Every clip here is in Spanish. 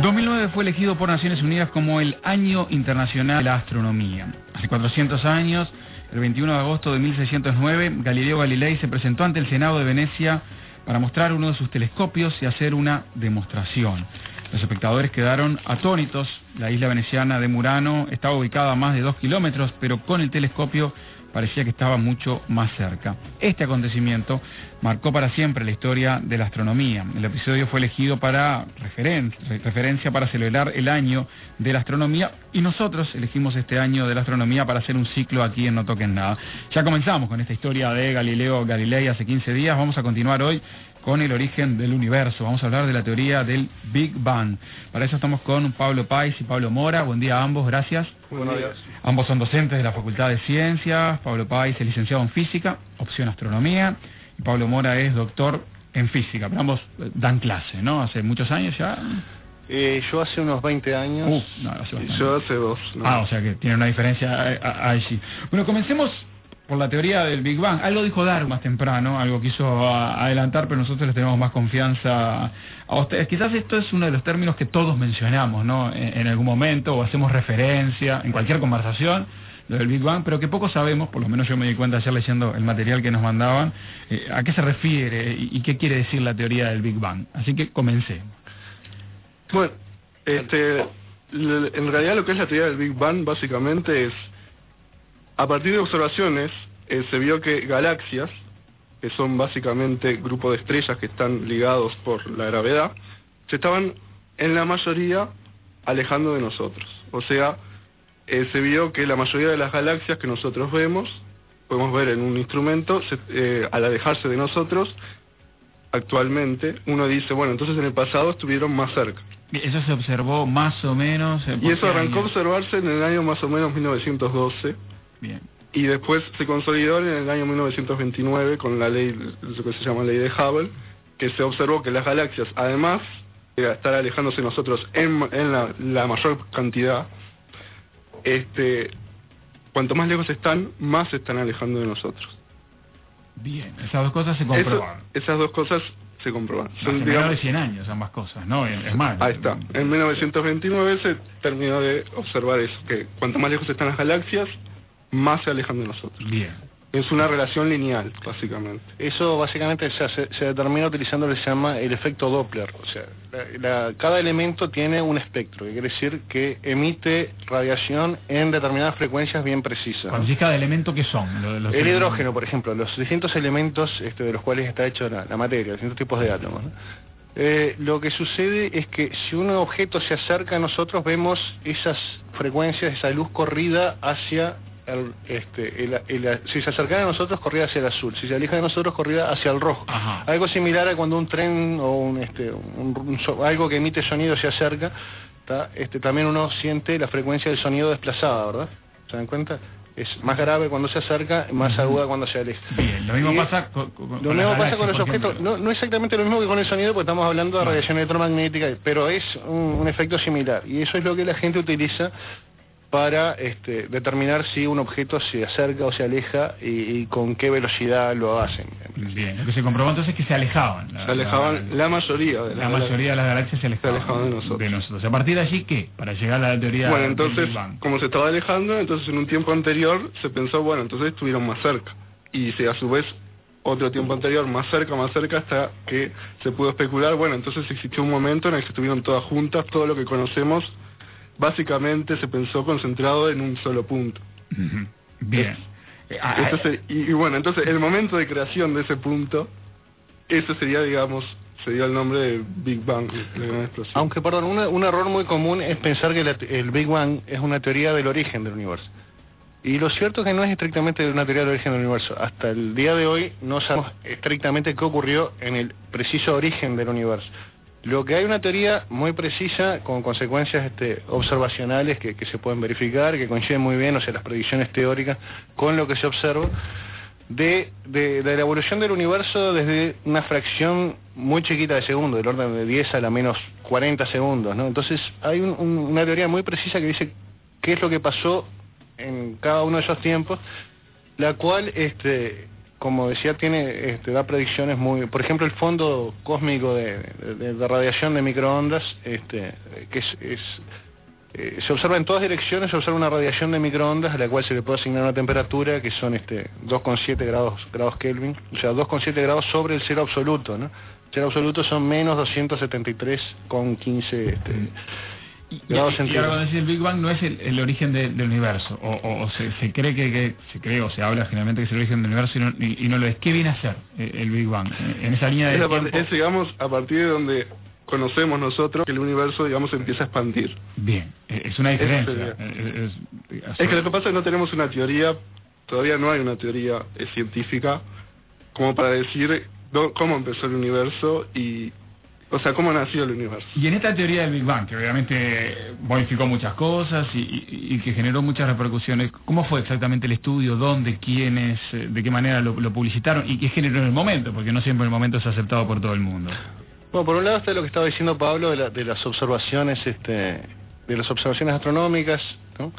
2009 fue elegido por Naciones Unidas como el Año Internacional de la Astronomía. Hace 400 años, el 21 de agosto de 1609, Galileo Galilei se presentó ante el Senado de Venecia para mostrar uno de sus telescopios y hacer una demostración. Los espectadores quedaron atónitos. La isla veneciana de Murano estaba ubicada a más de 2 kilómetros, pero con el telescopio parecía que estaba mucho más cerca. Este acontecimiento marcó para siempre la historia de la astronomía. El episodio fue elegido para referencia para celebrar el año de la astronomía, y nosotros elegimos este año de la astronomía para hacer un ciclo aquí en No Toquen Nada. Ya comenzamos con esta historia de Galileo Galilei hace 15 días. Vamos a continuar hoy con el origen del universo. Vamos a hablar de la teoría del Big Bang. Para eso estamos con Pablo Páez y Pablo Mora. Buen día a ambos, gracias. Buenos días. Ambos son docentes de la Facultad de Ciencias. Pablo Páez es licenciado en Física, opción Astronomía, y Pablo Mora es doctor en Física. Pero ambos dan clase, ¿no? Hace muchos años ya. Yo hace unos 20 años. Yo hace 2. ¿no? O sea que tiene una diferencia allí. Bueno, comencemos por la teoría del Big Bang. Algo dijo Darwin más temprano, algo quiso adelantar, pero nosotros les tenemos más confianza a ustedes. Quizás esto es uno de los términos que todos mencionamos, ¿no? En algún momento, o hacemos referencia en cualquier conversación, lo del Big Bang, pero que poco sabemos, por lo menos yo me di cuenta ayer leyendo el material que nos mandaban, a qué se refiere y qué quiere decir la teoría del Big Bang. Así que comencemos. Bueno, en realidad lo que es la teoría del Big Bang básicamente es, a partir de observaciones, se vio que galaxias, que son básicamente grupos de estrellas que están ligados por la gravedad, se estaban en la mayoría alejando de nosotros. O sea, se vio que la mayoría de las galaxias que nosotros vemos, podemos ver en un instrumento, al alejarse de nosotros, actualmente, uno dice, bueno, entonces en el pasado estuvieron más cerca. Eso se observó más o menos... Y eso arrancó a observarse en el año más o menos 1912. Bien. Y después se consolidó en el año 1929 con la ley, lo que se llama ley de Hubble, que se observó que las galaxias, además de estar alejándose de nosotros en la mayor cantidad, cuanto más lejos están, más se están alejando de nosotros. Bien, esas dos cosas se comprobaron. Esas dos cosas se comprobaron. Son menos de 100 años ambas cosas, ¿no? Es más. Ahí está. En 1929 se terminó de observar eso, que cuanto más lejos están las galaxias, más se alejan de nosotros. Bien. Es una relación lineal, básicamente. Eso básicamente se determina utilizando lo que se llama el efecto Doppler. O sea, cada elemento tiene un espectro, que quiere decir que emite radiación en determinadas frecuencias bien precisas. Cuando dices cada elemento, ¿qué son? El hidrógeno, por ejemplo, los distintos elementos de los cuales está hecho la materia, distintos tipos de átomos, ¿no? Lo que sucede es que si un objeto se acerca a nosotros, vemos esas frecuencias, esa luz corrida hacia... si se acercara a nosotros, corría hacia el azul. Si se aleja de nosotros, corría hacia el rojo. Ajá. Algo similar a cuando un tren o algo que emite sonido se acerca, también uno siente la frecuencia del sonido desplazada, ¿verdad? ¿Se dan cuenta? Es más grave cuando se acerca, más aguda cuando se aleja. Bien, lo mismo pasa con los objetos. No exactamente lo mismo que con el sonido, porque estamos hablando de radiación electromagnética, pero es un efecto similar. Y eso es lo que la gente utiliza para determinar si un objeto se acerca o se aleja y con qué velocidad lo hacen. Bien, lo que se comprobó entonces es que se alejaban. La mayoría de las galaxias se alejaban de nosotros. A partir de allí, ¿qué? Para llegar a la teoría del Big Bang. Como se estaba alejando, entonces en un tiempo anterior se pensó, bueno, entonces estuvieron más cerca. Y a su vez, otro tiempo anterior, más cerca, hasta que se pudo especular, bueno, entonces existió un momento en el que estuvieron todas juntas, todo lo que conocemos básicamente se pensó concentrado en un solo punto. Bien. Entonces, entonces el momento de creación de ese punto, eso sería, digamos, se dio el nombre de Big Bang, la gran explosión. Aunque, perdón, un error muy común es pensar que el Big Bang es una teoría del origen del universo. Y lo cierto es que no es estrictamente una teoría del origen del universo. Hasta el día de hoy no sabemos estrictamente qué ocurrió en el preciso origen del universo. Lo que hay una teoría muy precisa, con consecuencias observacionales que se pueden verificar, que coinciden muy bien, o sea, las predicciones teóricas con lo que se observa, de la evolución del universo desde una fracción muy chiquita de segundo, del orden de 10 a la menos 40 segundos, ¿no? Entonces hay una teoría muy precisa que dice qué es lo que pasó en cada uno de esos tiempos, la cual como decía, da predicciones muy... Por ejemplo, el fondo cósmico de radiación de microondas, que se observa en todas direcciones, se observa una radiación de microondas a la cual se le puede asignar una temperatura que son 2,7 grados Kelvin, o sea, 2,7 grados sobre el cero absoluto, ¿no? El cero absoluto son menos 273,15 grados centígrados. Y ahora cuando dice el Big Bang no es el origen del universo, o se cree que se cree, o se habla generalmente que es el origen del universo y no lo es. ¿Qué viene a ser el Big Bang? En esa línea de tiempo... Es, digamos, a partir de donde conocemos nosotros que el universo, digamos, empieza a expandir. Bien, es una diferencia. Es que lo que pasa es que no tenemos una teoría, todavía no hay una teoría científica como para decir cómo empezó el universo o sea, cómo nació el universo. Y en esta teoría del Big Bang, que obviamente modificó muchas cosas y que generó muchas repercusiones, ¿cómo fue exactamente el estudio? ¿Dónde? ¿Quiénes? ¿De qué manera lo publicitaron? ¿Y qué generó en el momento? Porque no siempre el momento es aceptado por todo el mundo. Bueno, por un lado está lo que estaba diciendo Pablo de las observaciones, de las observaciones astronómicas, ¿no?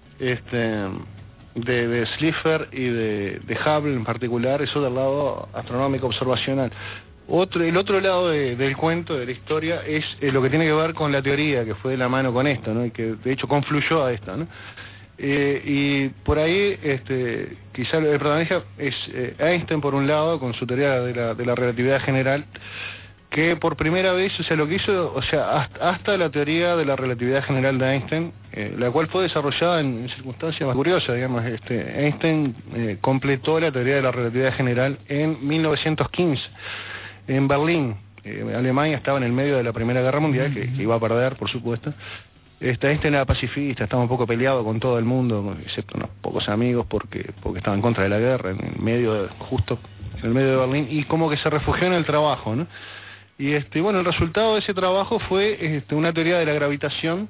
De Slipher y de Hubble en particular, eso del lado astronómico observacional. El otro lado del cuento, de la historia, es lo que tiene que ver con la teoría, que fue de la mano con esto, ¿no? Y que de hecho confluyó a esto, ¿no? Y por ahí, quizá el protagonista es Einstein por un lado, con su teoría de la relatividad general, que por primera vez, o sea, lo que hizo, o sea, hasta la teoría de la relatividad general de Einstein, la cual fue desarrollada en circunstancias más curiosas, digamos, Einstein completó la teoría de la relatividad general en 1915, en Berlín. Alemania estaba en el medio de la Primera Guerra Mundial, que iba a perder, por supuesto. Einstein era pacifista, estaba un poco peleado con todo el mundo, excepto unos pocos amigos, porque estaba en contra de la guerra, justo en el medio de Berlín, y como que se refugió en el trabajo, ¿no? Y bueno, el resultado de ese trabajo fue una teoría de la gravitación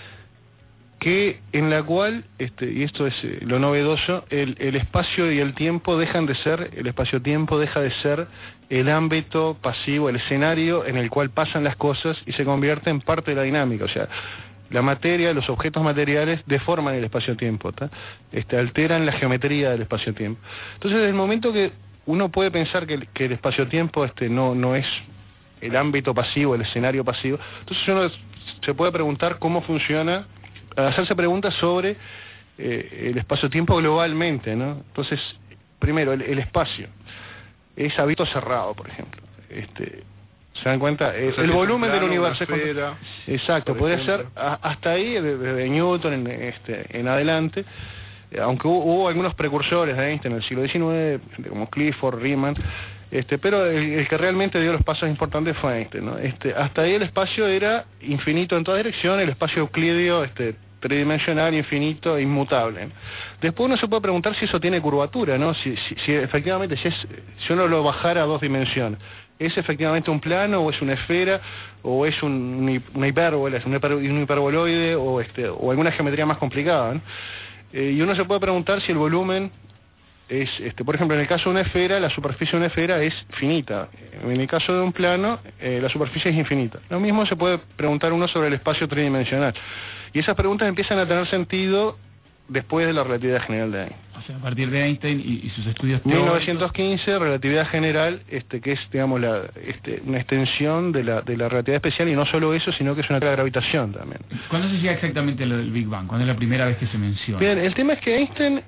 en la cual, y esto es lo novedoso, el espacio y el tiempo el espacio-tiempo deja de ser el ámbito pasivo, el escenario en el cual pasan las cosas y se convierte en parte de la dinámica, o sea, la materia, los objetos materiales deforman el espacio-tiempo, alteran la geometría del espacio-tiempo. Entonces, desde el momento que uno puede pensar que el espacio-tiempo no es el ámbito pasivo, el escenario pasivo, entonces uno se puede preguntar cómo funciona, hacerse preguntas sobre el espacio-tiempo globalmente, ¿no? Entonces, primero, el espacio es ámbito cerrado, por ejemplo. ¿Se dan cuenta? El volumen del universo esfera, exacto, podría ser hasta ahí, desde Newton en adelante, aunque hubo algunos precursores de Einstein en el siglo XIX, como Clifford, Riemann, pero el que realmente dio los pasos importantes fue Einstein, ¿no? Hasta ahí el espacio era infinito en todas direcciones, el espacio euclídeo, tridimensional, infinito, inmutable, ¿no? Después uno se puede preguntar si eso tiene curvatura, ¿no? Si efectivamente, si uno lo bajara a 2 dimensiones, ¿es efectivamente un plano, o es una esfera, o es una hipérbola, es un hiperboloide, o alguna geometría más complicada, ¿no? Y uno se puede preguntar si el volumen es, por ejemplo, en el caso de una esfera, la superficie de una esfera es finita. En el caso de un plano, la superficie es infinita. Lo mismo se puede preguntar uno sobre el espacio tridimensional. Y esas preguntas empiezan a tener sentido después de la relatividad general de Einstein. O sea, a partir de Einstein y sus estudios teóricos... 1915, relatividad general, que es, digamos, una extensión de la relatividad especial, y no solo eso, sino que es una gravitación también. ¿Cuándo se llega exactamente lo del Big Bang? ¿Cuándo es la primera vez que se menciona? Bien, el tema es que Einstein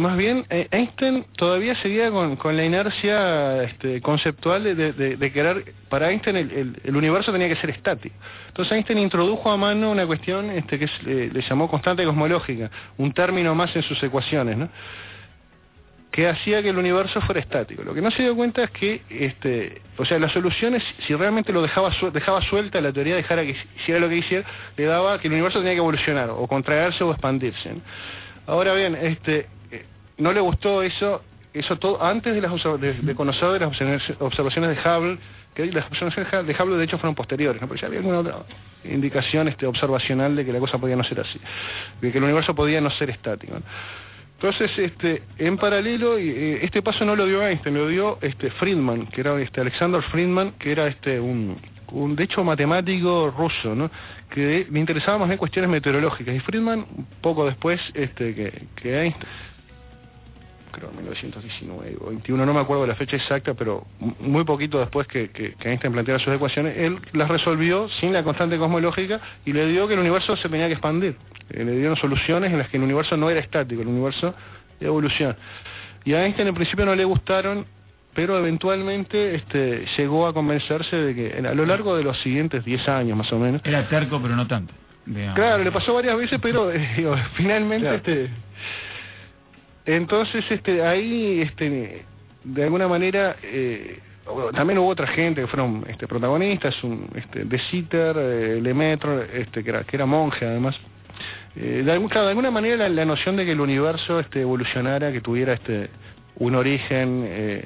todavía seguía con la inercia conceptual de querer, para Einstein el universo tenía que ser estático. Entonces Einstein introdujo a mano una cuestión que le llamó constante cosmológica, un término más en sus ecuaciones, ¿no? Que hacía que el universo fuera estático. Lo que no se dio cuenta es que, o sea, las soluciones, si realmente lo dejaba suelta, la teoría dejara que hiciera lo que hiciera, le daba que el universo tenía que evolucionar, o contraerse o expandirse, ¿no? Ahora bien, no le gustó eso todo antes de conocer de las observaciones de Hubble, que las observaciones de Hubble de hecho fueron posteriores, ¿no? Pero ya había alguna otra indicación observacional de que la cosa podía no ser así, de que el universo podía no ser estático, ¿no? Entonces, en paralelo, este paso no lo dio Einstein, lo dio Friedman, que era Alexander Friedman, que era un de hecho matemático ruso, ¿no? Que le interesaba más bien cuestiones meteorológicas, y Friedman poco después que Einstein creo, 1919 o 21, no me acuerdo de la fecha exacta, pero muy poquito después que Einstein planteara sus ecuaciones, él las resolvió sin la constante cosmológica y le dio que el universo se tenía que expandir. Le dieron soluciones en las que el universo no era estático, el universo era evolución. Y a Einstein en principio no le gustaron, pero eventualmente llegó a convencerse de que a lo largo de los siguientes 10 años más o menos... Era terco, pero no tanto. Digamos. Claro, le pasó varias veces, pero finalmente... Claro. Entonces, ahí, de alguna manera, también hubo otra gente que fueron protagonistas, De Sitter, Lemaitre, que era monje además. De alguna manera la noción de que el universo evolucionara, que tuviera un origen...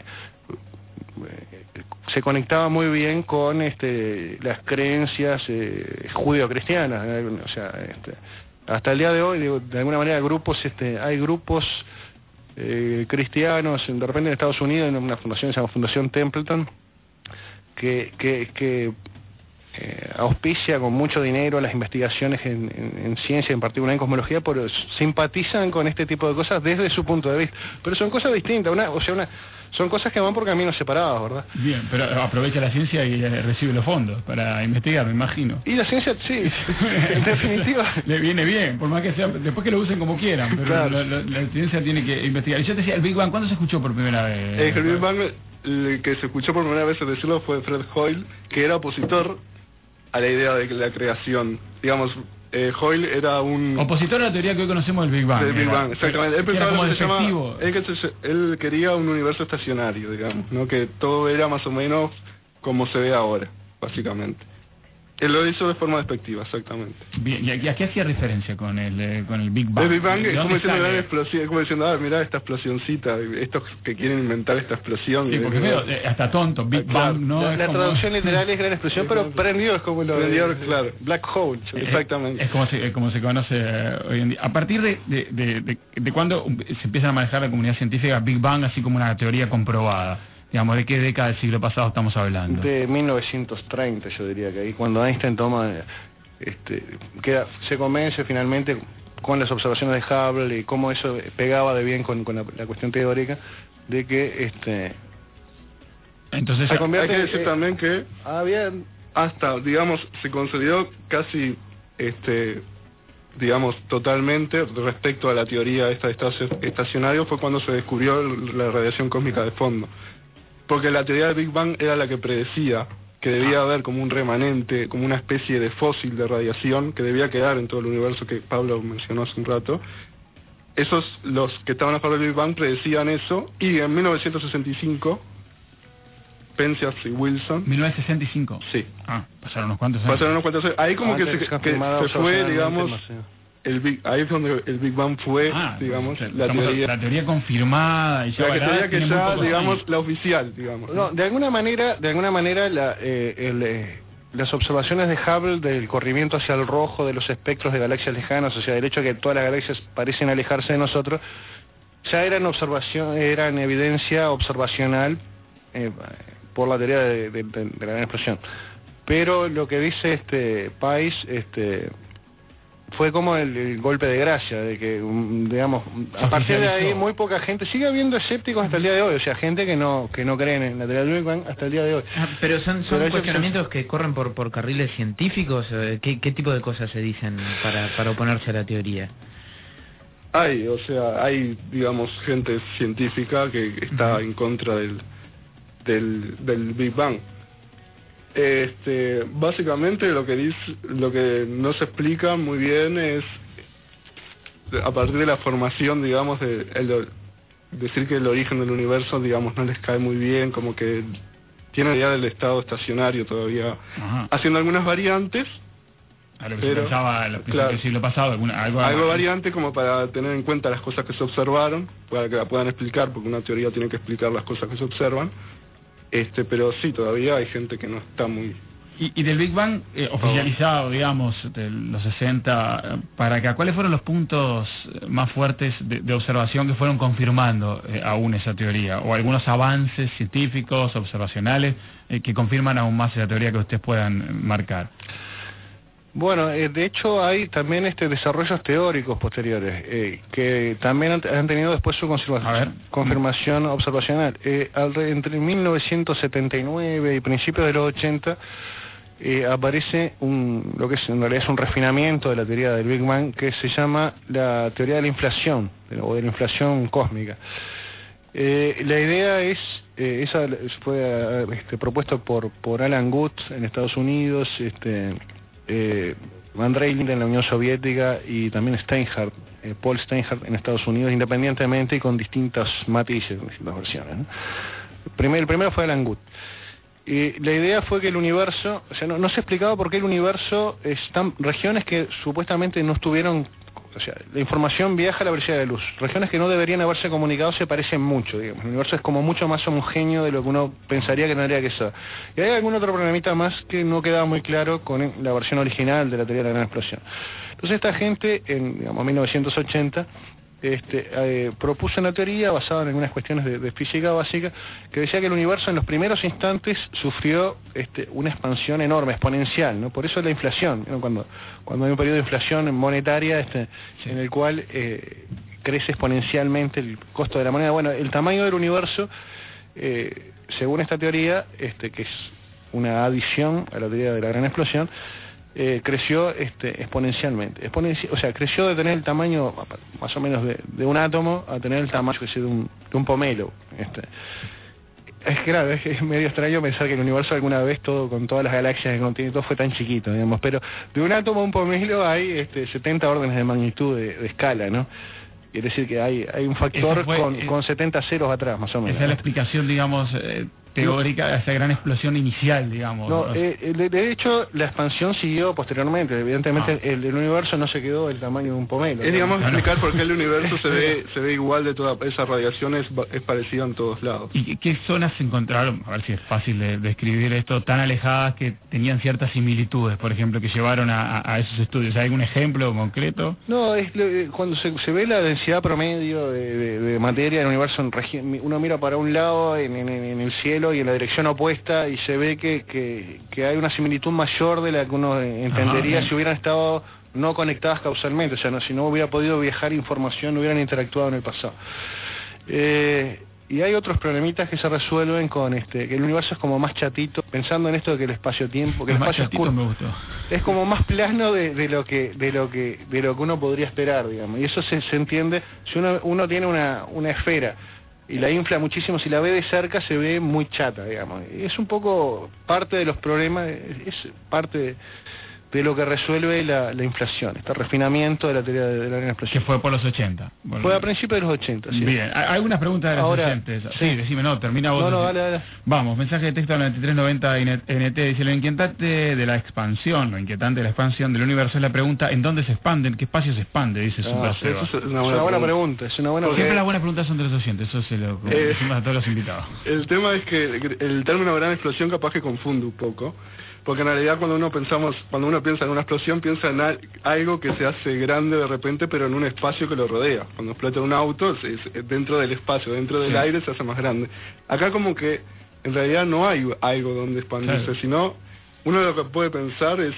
se conectaba muy bien con las creencias judío-cristianas, o sea, hasta el día de hoy, digo, de alguna manera hay grupos cristianos, de repente en Estados Unidos, en una fundación que se llama Fundación Templeton, que auspicia con mucho dinero las investigaciones en ciencia, en particular en cosmología, pero simpatizan con este tipo de cosas desde su punto de vista. Pero son cosas distintas, son cosas que van por caminos separados, ¿verdad? Bien, pero aprovecha la ciencia y recibe los fondos para investigar, me imagino. Y la ciencia, sí, en definitiva. Le viene bien, por más que sea, después que lo usen como quieran, pero claro. la ciencia tiene que investigar. Y yo te decía, el Big Bang, ¿cuándo se escuchó por primera vez? El Big Bang, el que se escuchó por primera vez decirlo fue Fred Hoyle, que era opositor a la idea de la creación. Digamos, Hoyle era un... opositor a la teoría que hoy conocemos del Big Bang. Del Big Bang, exactamente. Él pensaba como que se llama, él quería un universo estacionario, digamos, ¿no? Que todo era más o menos como se ve ahora, básicamente. Él lo hizo de forma despectiva, exactamente. Bien, ¿y a qué hacía referencia con el Big Bang? El Big Bang es como diciendo gran explosión, como diciendo, mirá esta explosioncita, estos que quieren inventar esta explosión. Sí, porque veo, hasta tonto, Big Bang, ¿no? La traducción literal es gran explosión, pero prendió es como lo prendió, claro. Black hole, exactamente. Es como se conoce hoy en día. A partir de cuándo se empieza a manejar la comunidad científica Big Bang así como una teoría comprobada. Digamos, ¿de qué década del siglo pasado estamos hablando? De 1930, yo diría que ahí, cuando Einstein toma, se convence finalmente con las observaciones de Hubble y cómo eso pegaba de bien con la cuestión teórica, de que entonces se convierte. Hay que decir también que hasta, digamos, se consolidó casi, digamos, totalmente respecto a la teoría esta de estacionario, fue cuando se descubrió la radiación cósmica de fondo. Porque la teoría del Big Bang era la que predecía que debía haber como un remanente, como una especie de fósil de radiación que debía quedar en todo el universo que Pablo mencionó hace un rato. Los que estaban a favor del Big Bang predecían eso, y en 1965, Penzias y Wilson... 1965. Sí. Pasaron unos cuantos años. Ahí como que se fue, digamos... ahí es donde el Big Bang fue, digamos, la teoría confirmada y ya digamos, la oficial, digamos. No, de alguna manera las observaciones de Hubble del corrimiento hacia el rojo de los espectros de galaxias lejanas, o sea, el hecho de que todas las galaxias parecen alejarse de nosotros, ya eran evidencia observacional por la teoría de la gran explosión. Pero lo que dice Pais, fue como el golpe de gracia, de que, digamos, a partir de ahí muy poca gente, sigue habiendo escépticos hasta el día de hoy, o sea, gente que no creen en la teoría del Big Bang hasta el día de hoy. Pero son cuestionamientos que corren por carriles científicos. ¿Qué tipo de cosas se dicen para oponerse a la teoría? Hay, digamos, gente científica que está en contra del Big Bang. Básicamente lo que no se explica muy bien es a partir de la formación, digamos, decir que el origen del universo, digamos, no les cae muy bien, como que tiene idea del estado estacionario todavía, haciendo algunas variantes. A lo que se pensaba del siglo pasado, algo variante como para tener en cuenta las cosas que se observaron, para que la puedan explicar, porque una teoría tiene que explicar las cosas que se observan. Pero sí, todavía hay gente que no está muy... Y del Big Bang oficializado, digamos, de los 60 para acá, ¿cuáles fueron los puntos más fuertes de observación que fueron confirmando aún esa teoría? ¿O algunos avances científicos, observacionales, que confirman aún más esa teoría que ustedes puedan marcar? Bueno, de hecho hay también desarrollos teóricos posteriores que también han tenido después su confirmación observacional. Entre 1979 y principios de los 80 aparece lo que en realidad es un refinamiento de la teoría del Big Bang, que se llama la teoría de la inflación o de la inflación cósmica. La idea esa fue propuesto por Alan Guth en Estados Unidos, Andrei Linde en la Unión Soviética y también Paul Steinhardt en Estados Unidos, independientemente y con distintos matices, distintas versiones, ¿no? El primero fue Alan Guth. La idea fue que el universo, o sea, no se explicaba por qué el universo están regiones que supuestamente no estuvieron. O sea, la información viaja a la velocidad de la luz. Regiones que no deberían haberse comunicado se parecen mucho, digamos. El universo es como mucho más homogéneo de lo que uno pensaría que tendría que ser. Y hay algún otro problemita más que no quedaba muy claro con la versión original de la teoría de la gran explosión. Entonces esta gente, en 1980, propuso una teoría basada en algunas cuestiones de física básica que decía que el universo en los primeros instantes sufrió una expansión enorme, exponencial, ¿no? Por eso es la inflación, ¿no? Cuando hay un periodo de inflación monetaria en el cual crece exponencialmente el costo de la moneda. Bueno, el tamaño del universo, según esta teoría, que es una adición a la teoría de la gran explosión, creció exponencialmente. O sea, creció de tener el tamaño más o menos de un átomo a tener el tamaño de un pomelo. Es claro, es medio extraño pensar que el universo alguna vez, con todas las galaxias que contiene, todo fue tan chiquito, digamos, pero de un átomo a un pomelo hay 70 órdenes de magnitud de escala, ¿no? Quiere decir que hay un factor con 70 ceros atrás, más o menos. Esa es la explicación, digamos, teórica de esa gran explosión inicial, digamos. No, de hecho, la expansión siguió posteriormente. Evidentemente, el universo no se quedó del tamaño de un pomelo. Es, digamos, explicar por qué el universo se ve igual de toda esa radiación, es parecido en todos lados. ¿Y qué zonas se encontraron? A ver si es fácil de describir esto, tan alejadas que tenían ciertas similitudes, por ejemplo, que llevaron a esos estudios. ¿Hay algún ejemplo concreto? No, cuando se ve la densidad promedio de materia en el universo, uno mira para un lado en el cielo y en la dirección opuesta y se ve que hay una similitud mayor de la que uno entendería si hubieran estado no conectadas causalmente, o sea, si no hubiera podido viajar información, no hubieran interactuado en el pasado. Y hay otros problemitas que se resuelven con que el universo es como más chatito, pensando en esto de que el espacio-tiempo, que el espacio es como más plano de lo que uno podría esperar, digamos. Y eso se entiende si uno tiene una esfera y la infla muchísimo, si la ve de cerca se ve muy chata, digamos. Y es un poco parte de los problemas, es parte de lo que resuelve la inflación, este refinamiento de la teoría de la gran explosión. Que fue por los 80. Bueno, fue a principios de los 80, sí. Bien, hay algunas preguntas de los oyentes. Sí, decime, termina vos. No, dale. Vamos, mensaje de texto al 9390 NT, dice: lo inquietante de la expansión del universo es la pregunta: ¿en dónde se expanden? ¿Qué espacio se expande? Dice Super Seba. Es una buena pregunta. Siempre las buenas preguntas son de los oyentes, eso se lo decimos a todos los invitados. El tema es que el término gran explosión capaz que confunde un poco. Porque en realidad cuando uno piensa en una explosión, piensa en algo que se hace grande de repente, pero en un espacio que lo rodea. Cuando explota un auto, dentro del espacio, dentro del aire se hace más grande. Acá como que en realidad no hay algo donde expandirse, sino uno lo que puede pensar es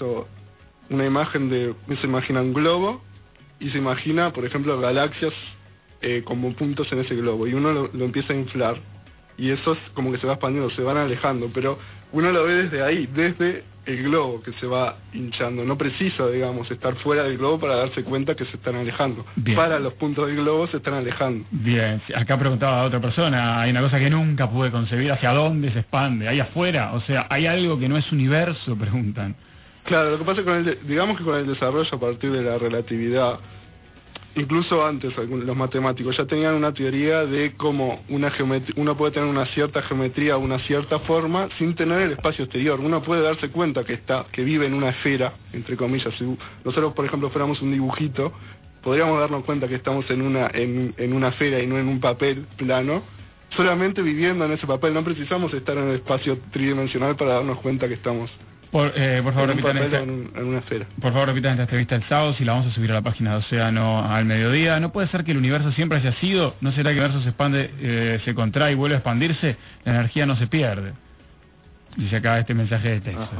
una imagen se imagina un globo y se imagina, por ejemplo, galaxias como puntos en ese globo, y uno lo empieza a inflar. Y eso es como que se va expandiendo, se van alejando, pero uno lo ve desde ahí, desde el globo que se va hinchando. No precisa, digamos, estar fuera del globo para darse cuenta que se están alejando. Bien. Para los puntos del globo se están alejando. Bien, acá preguntaba a otra persona, hay una cosa que nunca pude concebir, ¿hacia dónde se expande? ¿Ahí afuera? O sea, ¿hay algo que no es universo? Preguntan. Claro, lo que pasa digamos que con el desarrollo a partir de la relatividad, incluso antes los matemáticos ya tenían una teoría de cómo uno puede tener una cierta geometría, una cierta forma, sin tener el espacio exterior. Uno puede darse cuenta que vive en una esfera, entre comillas. Si nosotros, por ejemplo, fuéramos un dibujito, podríamos darnos cuenta que estamos en una esfera y no en un papel plano, solamente viviendo en ese papel. No precisamos estar en el espacio tridimensional para darnos cuenta que estamos por favor, repitan en una esfera. Por favor, repitan esta entrevista el sábado, si la vamos a subir a la página de Océano al mediodía. ¿No puede ser que el universo siempre haya sido? ¿No será que el universo se expande, se contrae y vuelve a expandirse? La energía no se pierde. Dice acá este mensaje de texto.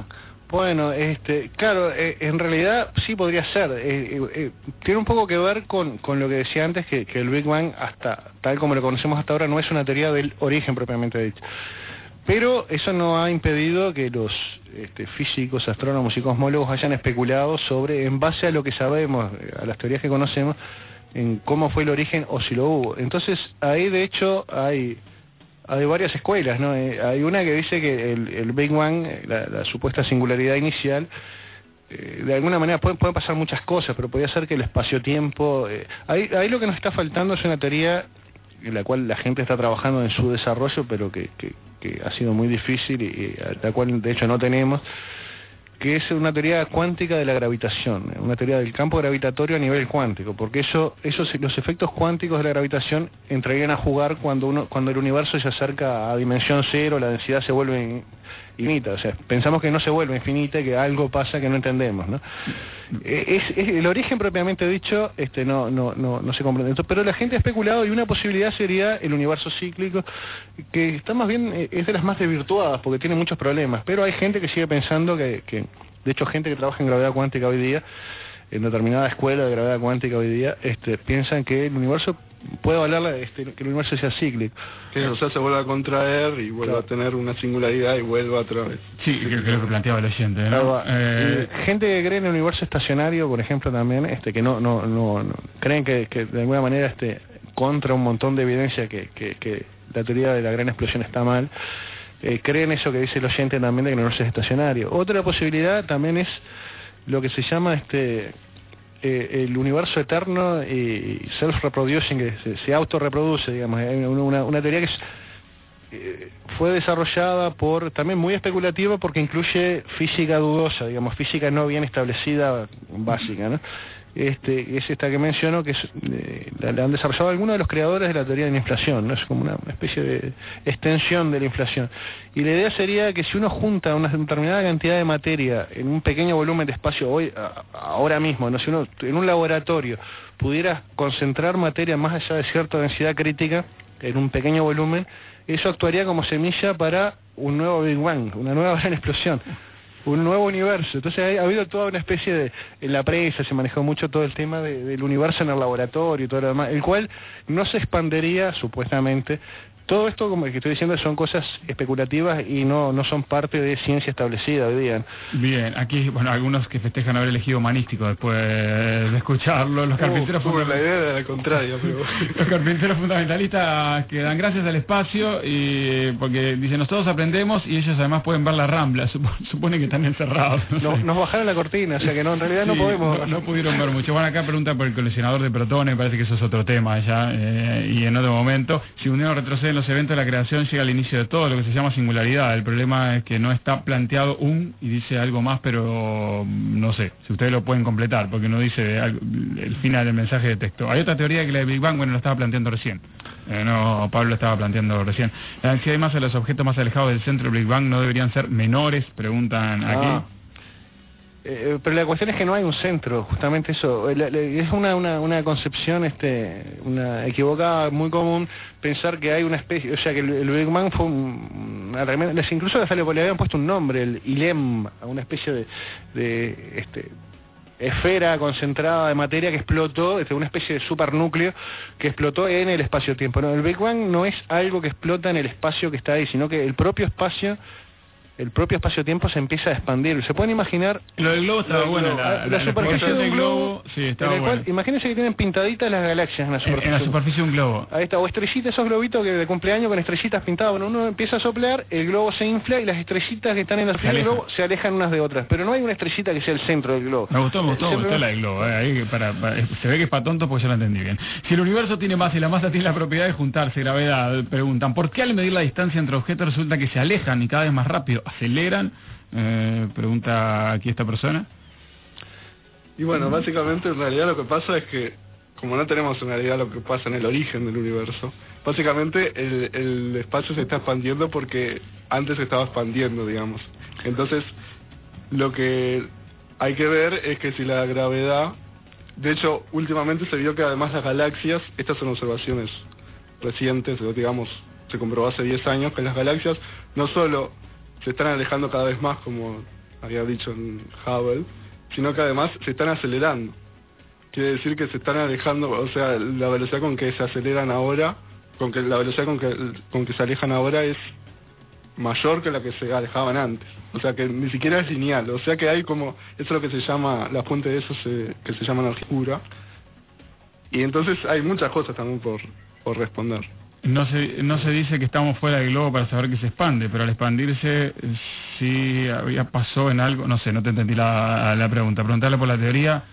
Bueno, claro, en realidad sí podría ser. Tiene un poco que ver con lo que decía antes, que el Big Bang, hasta tal como lo conocemos hasta ahora, no es una teoría del origen propiamente dicho. Pero eso no ha impedido que los físicos, astrónomos y cosmólogos hayan especulado sobre, en base a lo que sabemos, a las teorías que conocemos, en cómo fue el origen o si lo hubo. Entonces, ahí de hecho hay varias escuelas, ¿no? Hay una que dice que el Big Bang, la supuesta singularidad inicial, de alguna manera pueden pasar muchas cosas, pero podría ser que el espacio-tiempo... ahí lo que nos está faltando es una teoría en la cual la gente está trabajando en su desarrollo, pero que ha sido muy difícil y la cual de hecho no tenemos, que es una teoría cuántica de la gravitación, una teoría del campo gravitatorio a nivel cuántico, porque los efectos cuánticos de la gravitación entrarían a jugar cuando el universo se acerca a dimensión cero, la densidad se vuelve infinita, o sea, pensamos que no se vuelve infinita y que algo pasa que no entendemos, ¿no? El origen propiamente dicho no se comprende, pero la gente ha especulado y una posibilidad sería el universo cíclico, que está más bien, es de las más desvirtuadas porque tiene muchos problemas, pero hay gente que sigue pensando que de hecho gente que trabaja en gravedad cuántica hoy día, en determinada escuela de gravedad cuántica hoy día, piensan que el universo puede valer que el universo sea cíclico. Que o sea, se vuelva a contraer y vuelva a tener una singularidad y vuelva otra vez. Sí, que es lo que planteaba el oyente, ¿no? Gente que cree en el universo estacionario, por ejemplo, también, que no creen que de alguna manera contra un montón de evidencia que la teoría de la gran explosión está mal, creen eso que dice el oyente también de que el universo es estacionario. Otra posibilidad también es lo que se llama el universo eterno y self-reproducing, que se autorreproduce, digamos. Es una teoría que fue desarrollada también muy especulativa porque incluye física dudosa, digamos, física no bien establecida básica, ¿no? Es esta que menciono, que la han desarrollado algunos de los creadores de la teoría de la inflación, ¿no? Es como una especie de extensión de la inflación. Y la idea sería que si uno junta una determinada cantidad de materia en un pequeño volumen de espacio ahora mismo, ¿no? Si uno en un laboratorio pudiera concentrar materia más allá de cierta densidad crítica en un pequeño volumen, eso actuaría como semilla para un nuevo Big Bang, una nueva gran explosión, un nuevo universo. Entonces ha habido toda una especie en la prensa se manejó mucho todo el tema del universo en el laboratorio y todo lo demás, el cual no se expandería supuestamente. Todo esto, como que estoy diciendo, son cosas especulativas y no son parte de ciencia establecida hoy día. Bien, aquí, bueno, algunos que festejan haber elegido humanístico después de escucharlo, los carpinteros la idea era la contraria, pero... Los carpinteros fundamentalistas que dan gracias al espacio y porque dicen, nosotros aprendemos y ellos además pueden ver la Rambla, supone que están encerrados. Nos bajaron la cortina, o sea que no, en realidad no podemos... No pudieron ver mucho. Bueno, acá pregunta por el coleccionador de protones, parece que eso es otro tema ya, y en otro momento, si uno retrocede en los eventos de la creación, llega al inicio de todo, lo que se llama singularidad. El problema es que no está planteado y dice algo más, pero no sé, si ustedes lo pueden completar, porque no dice el final del mensaje de texto. Hay otra teoría que la de Big Bang, bueno, lo estaba planteando recién. Pablo lo estaba planteando recién. La densidad de masa de los objetos más alejados del centro del Big Bang no deberían ser menores, preguntan aquí. Pero la cuestión es que no hay un centro, justamente eso. Es una concepción una equivocada, muy común, pensar que hay una especie, o sea que el Big Bang fue incluso le habían puesto un nombre, el ILEM, una especie de esfera concentrada de materia que explotó, una especie de supernúcleo que explotó en el espacio-tiempo. No, el Big Bang no es algo que explota en el espacio que está ahí, sino que el propio espacio-tiempo se empieza a expandir. ¿Se pueden imaginar? Lo del globo estaba bueno. La superficie de un globo, sí, estaba bueno. Imagínense que tienen pintaditas las galaxias en la superficie. En la superficie de un globo. Ahí está, o estrellitas, esos globitos que de cumpleaños con estrellitas pintadas. Bueno, uno empieza a soplar, el globo se infla y las estrellitas que están en la superficie del globo se alejan unas de otras. Pero no hay una estrellita que sea el centro del globo. Me gustó la del globo. Ahí se ve que es para tontos porque yo la entendí bien. Si el universo tiene masa y la masa tiene la propiedad de juntarse, gravedad, preguntan, ¿por qué al medir la distancia entre objetos resulta que se alejan y cada vez más rápido? ¿Aceleran? Pregunta aquí esta persona. Y bueno, básicamente en realidad lo que pasa es que como no tenemos en realidad lo que pasa en el origen del universo, básicamente el espacio se está expandiendo porque antes se estaba expandiendo, digamos. Entonces lo que hay que ver es que si la gravedad, de hecho últimamente se vio que además las galaxias, estas son observaciones recientes, digamos, se comprobó hace 10 años que las galaxias no solo se están alejando cada vez más como había dicho en Hubble, sino que además se están acelerando. Quiere decir que se están alejando, o sea, la velocidad con que se aceleran ahora, la velocidad con que se alejan ahora es mayor que la que se alejaban antes. O sea, que ni siquiera es lineal. O sea, que hay como, eso es lo que se llama, la fuente de eso que se llama energía oscura. Y entonces hay muchas cosas también por responder. No se dice que estamos fuera del globo para saber que se expande, pero al expandirse sí pasó en algo, no sé, no te entendí la pregunta. Preguntarle por la teoría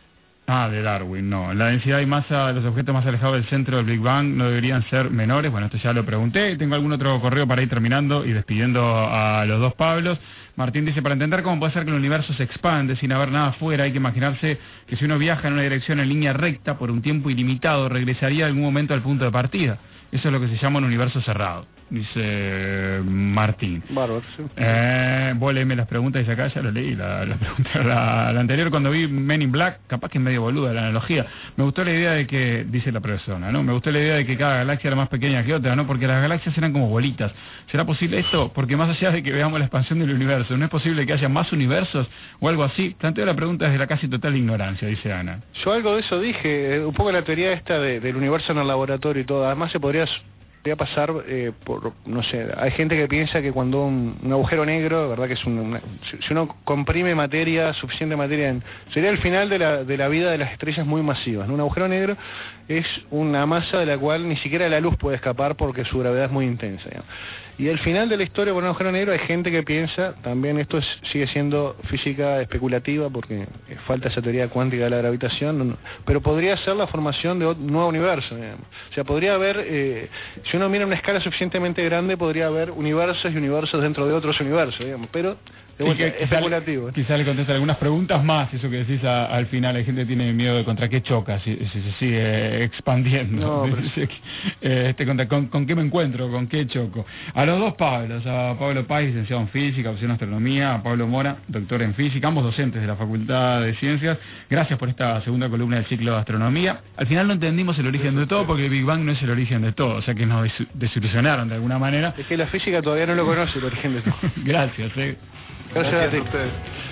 de Darwin, no. La densidad y masa de los objetos más alejados del centro del Big Bang no deberían ser menores. Bueno, esto ya lo pregunté. Tengo algún otro correo para ir terminando y despidiendo a los dos Pablos. Martín dice, para entender cómo puede ser que el universo se expande sin haber nada afuera, hay que imaginarse que si uno viaja en una dirección en línea recta por un tiempo ilimitado, regresaría en algún momento al punto de partida. Eso es lo que se llama un universo cerrado, dice Martín. Bárbaro, sí. Vos leeme las preguntas y acá ya lo leí, la pregunta, la anterior cuando vi Men in Black, capaz que es medio boluda la analogía. Me gustó la idea de que, dice la persona, ¿no? Me gustó la idea de que cada galaxia era más pequeña que otra, ¿no? Porque las galaxias eran como bolitas. ¿Será posible esto? Porque más allá de que veamos la expansión del universo, ¿no es posible que haya más universos o algo así? Planteo la pregunta desde la casi total ignorancia, dice Ana. Yo algo de eso dije, un poco la teoría esta del universo en el laboratorio y todo. Además se podría pasar por, no sé, hay gente que piensa que cuando un agujero negro, verdad que es si uno comprime suficiente materia, sería el final de la vida de las estrellas muy masivas, ¿no? Un agujero negro es una masa de la cual ni siquiera la luz puede escapar porque su gravedad es muy intensa, digamos. Y al final de la historia con un agujero negro hay gente que piensa, también esto sigue siendo física especulativa porque falta esa teoría cuántica de la gravitación, pero podría ser la formación de un nuevo universo, digamos. O sea, podría haber, si uno mira una escala suficientemente grande, podría haber universos y universos dentro de otros universos, digamos, pero de vuelta, especulativo. Quizá le contesta algunas preguntas más, eso que decís al final, hay gente que tiene miedo de contra qué choca, si se sigue expandiendo. No, pero... ¿Con qué me encuentro? ¿Con qué choco? A los dos Pablos, a Pablo Páez, licenciado en Física, opción Astronomía, a Pablo Mora, doctor en Física, ambos docentes de la Facultad de Ciencias, gracias por esta segunda columna del ciclo de Astronomía. Al final no entendimos el origen de todo, porque el Big Bang no es el origen de todo, o sea que nos desilusionaron de alguna manera. Es que la física todavía no lo conoce, el origen de todo. Gracias, Gracias a ustedes.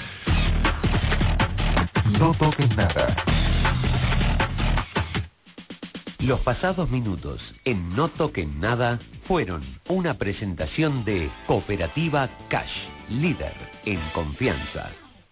No toques nada. Los pasados minutos en No Toquen Nada fueron una presentación de Cooperativa Cash, líder en confianza.